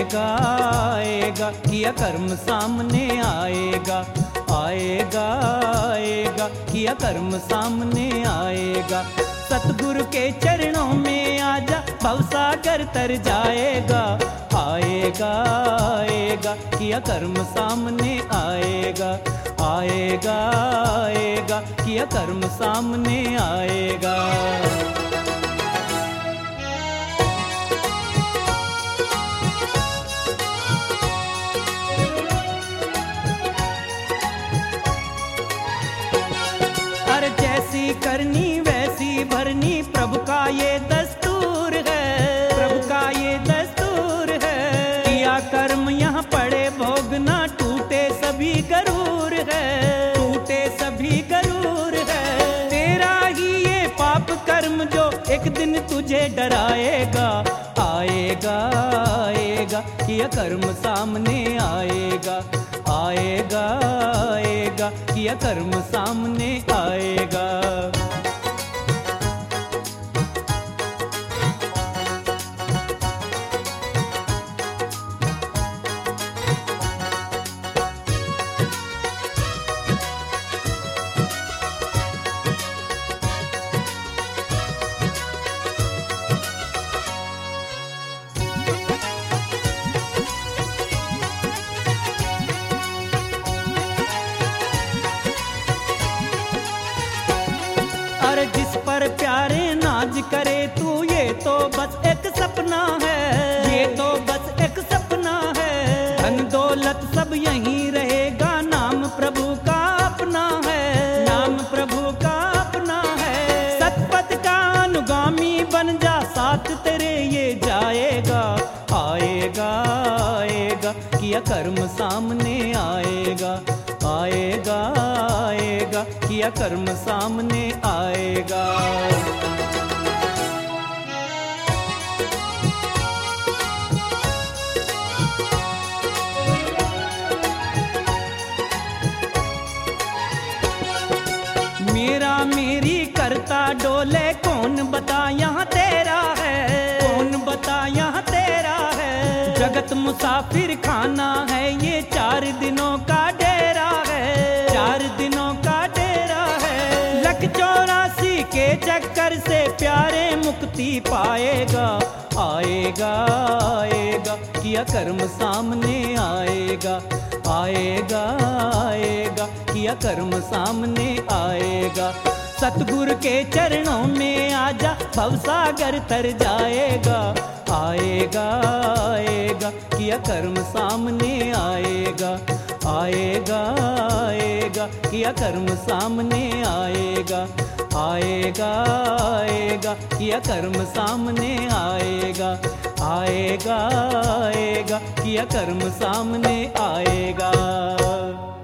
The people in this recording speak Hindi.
आएगा आएगा किया कर्म सामने आएगा, आएगा आएगा किया कर्म सामने आएगा। सतगुरु के चरणों में आजा भवसागर तर जाएगा, आएगा आएगा किया कर्म सामने आएगा, आएगा आएगा किया कर्म सामने आएगा। अरे जैसी करनी वैसी भरनी प्रभु का ये दस्तूर है, प्रभु का ये दस्तूर है। किया कर्म यहाँ पड़े भोगना टूटे सभी गरूर है, टूटे सभी गरूर है। तेरा ही ये पाप कर्म जो एक दिन तुझे डराएगा, आएगा आएगा किया कर्म सामने आएगा, आएगा आएगा किया कर्म सामने आएगा। अरे जिस पर प्यारे नाज करे तू ये तो बस एक सपना है, ये तो बस एक सपना है। धन दौलत सब यहीं रहेगा, नाम प्रभु का अपना है, नाम प्रभु का अपना है। सतपथ का अनुगामी बन जा साथ तेरे ये जाएगा, आएगा आएगा किया कर्म सामने आएगा, आएगा आएगा किया कर्म सामने आएगा। मेरा मेरी करता डोले कौन बता यहाँ तेरा है, कौन बता यहाँ तेरा है। जगत मुसाफिर खाना है ये 4 दिनों का डेरा है, 4 दिनों का डेरा है। 184 के चक्कर से प्यारे मुक्ति पाएगा, आएगा आएगा किया कर्म सामने आएगा, आएगा आएगा किया कर्म सामने आएगा। सतगुरु के चरणों में आजा भवसागर तर जाएगा, आएगा आएगा किया कर्म सामने आएगा, आएगा आएगा किया कर्म सामने आएगा, आएगा आएगा किया कर्म सामने आएगा, आएगा आएगा किया कर्म सामने आएगा।